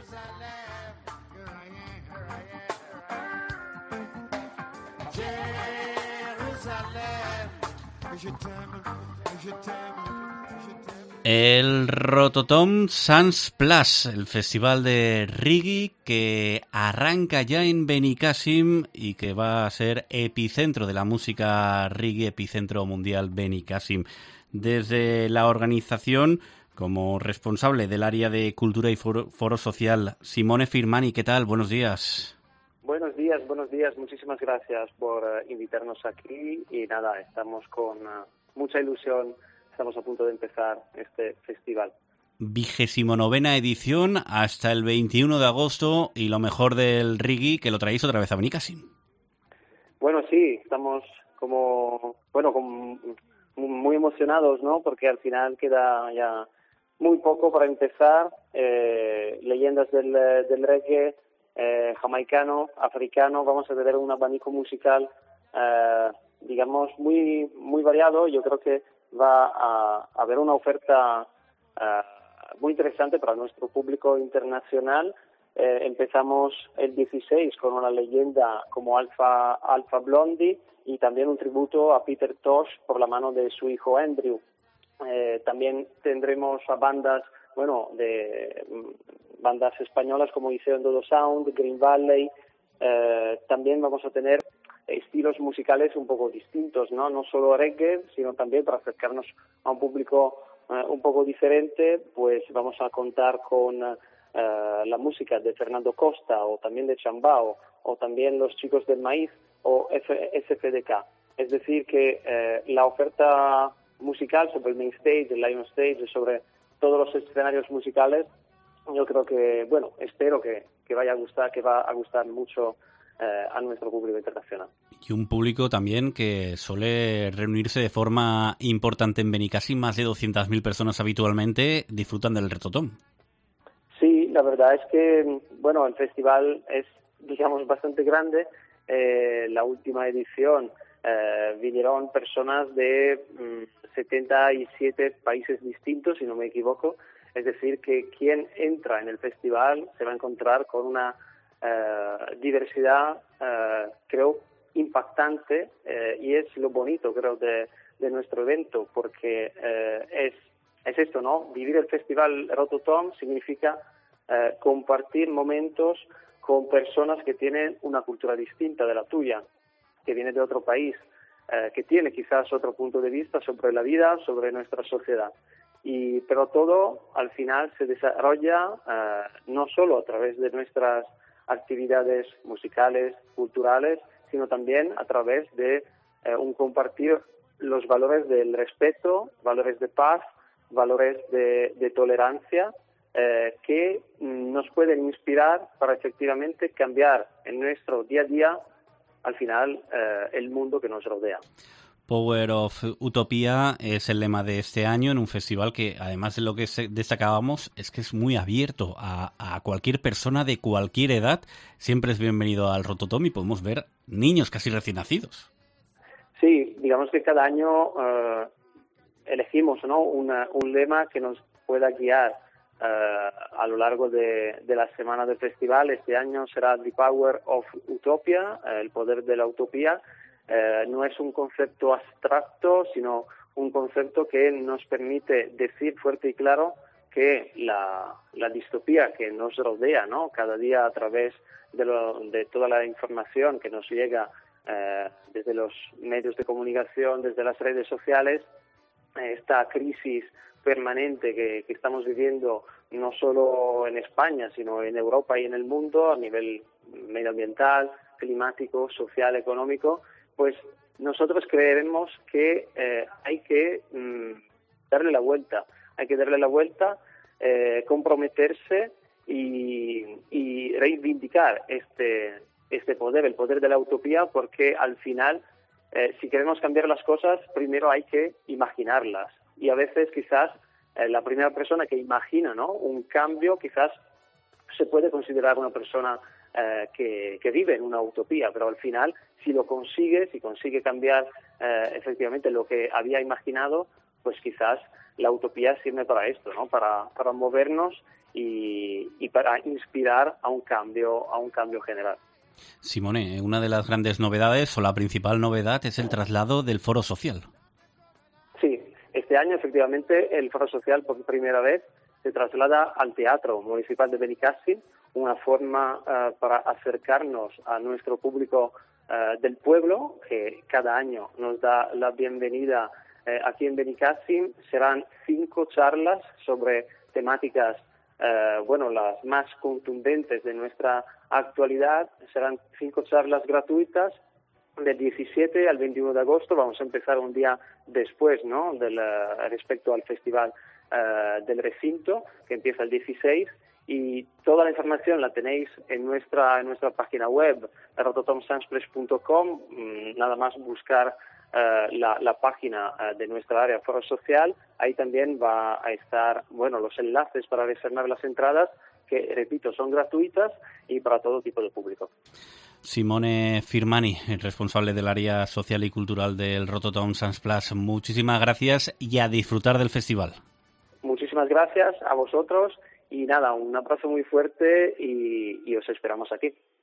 El Rototom Sans Plus, el festival de reggae que arranca ya en Benicàssim y que va a ser epicentro de la música reggae, epicentro mundial Benicàssim. Desde la organización, como responsable del área de cultura y foro social, Simone Firmani, ¿qué tal? Buenos días. Buenos días. Muchísimas gracias por invitarnos aquí y nada, estamos con mucha ilusión. Estamos a punto de empezar este festival. 29ª edición hasta el 21 de agosto y lo mejor del reggae que lo traéis otra vez a Benicàssim. Bueno, sí, estamos muy emocionados, ¿no? Porque al final queda ya muy poco para empezar. Leyendas del reggae jamaicano, africano. Vamos a tener un abanico musical, digamos, muy variado. Yo creo que va a haber una oferta muy interesante para nuestro público internacional. Empezamos el 16 con una leyenda como Alpha Blondy y también un tributo a Peter Tosh por la mano de su hijo Andrew. También tendremos a bandas españolas como Iseo Dodo Sound, Green Valley. También vamos a tener estilos musicales un poco distintos, no solo reggae, sino también para acercarnos a un público un poco diferente, pues vamos a contar con la música de Fernando Costa o también de Chambao o también los Chicos del Maíz o SFDK. Es decir que la oferta musical sobre el main stage, el Lion Stage, sobre todos los escenarios musicales, yo creo que, espero que vaya a gustar, que va a gustar mucho a nuestro público internacional. Y un público también que suele reunirse de forma importante en Benicàssim. Más de 200.000 personas habitualmente disfrutan del Rototom. Sí, la verdad es que, el festival es, digamos, bastante grande. La última edición vinieron personas de 77 países distintos, si no me equivoco. Es decir, que quien entra en el festival se va a encontrar con una diversidad, creo, impactante, y es lo bonito, creo, de nuestro evento, porque es esto, ¿no? Vivir el festival Rototom significa compartir momentos con personas que tienen una cultura distinta de la tuya, que viene de otro país, que tiene quizás otro punto de vista sobre la vida, sobre nuestra sociedad. Pero todo al final se desarrolla no solo a través de nuestras actividades musicales, culturales, sino también a través de un compartir los valores del respeto, valores de paz, valores de tolerancia, que nos pueden inspirar para efectivamente cambiar en nuestro día a día, al final, el mundo que nos rodea. Power of Utopia es el lema de este año en un festival que, además de lo que destacábamos, es que es muy abierto a cualquier persona de cualquier edad. Siempre es bienvenido al Rototom y podemos ver niños casi recién nacidos. Sí, digamos que cada año elegimos, ¿no?, un lema que nos pueda guiar a lo largo de la semana del festival. Este año será The Power of Utopia, el poder de la utopía. No es un concepto abstracto, sino un concepto que nos permite decir fuerte y claro que la distopía que nos rodea, ¿no?, cada día a través de toda la información que nos llega desde los medios de comunicación, desde las redes sociales, esta crisis permanente que estamos viviendo no solo en España, sino en Europa y en el mundo a nivel medioambiental, climático, social, económico, pues nosotros creemos que hay que darle la vuelta, comprometerse y reivindicar este poder, el poder de la utopía, porque al final, si queremos cambiar las cosas, primero hay que imaginarlas. Y a veces quizás la primera persona que imagina, ¿no?, un cambio, quizás se puede considerar una persona que vive en una utopía, pero al final, si consigue cambiar efectivamente lo que había imaginado, pues quizás la utopía sirve para esto, ¿no?, para movernos y para inspirar a un cambio general. Simone, una de las grandes novedades o la principal novedad es el traslado del Foro Social. Sí, este año efectivamente el Foro Social por primera vez se traslada al Teatro Municipal de Benicàssim, una forma para acercarnos a nuestro público del pueblo, que cada año nos da la bienvenida aquí en Benicàssim. Serán 5 charlas sobre temáticas, las más contundentes de nuestra actualidad. Serán 5 charlas gratuitas del 17 al 21 de agosto. Vamos a empezar un día después, ¿no?, respecto al Festival del Recinto, que empieza el 16, y toda la información la tenéis en nuestra página web, rototomsansplash.com. Nada más buscar la página de nuestra área Foro Social. Ahí también va a estar los enlaces para reservar las entradas, que, repito, son gratuitas y para todo tipo de público. Simone Firmani, el responsable del área social y cultural del Rototom Sunsplash, muchísimas gracias y a disfrutar del festival. Muchísimas gracias a vosotros y nada, un abrazo muy fuerte y os esperamos aquí.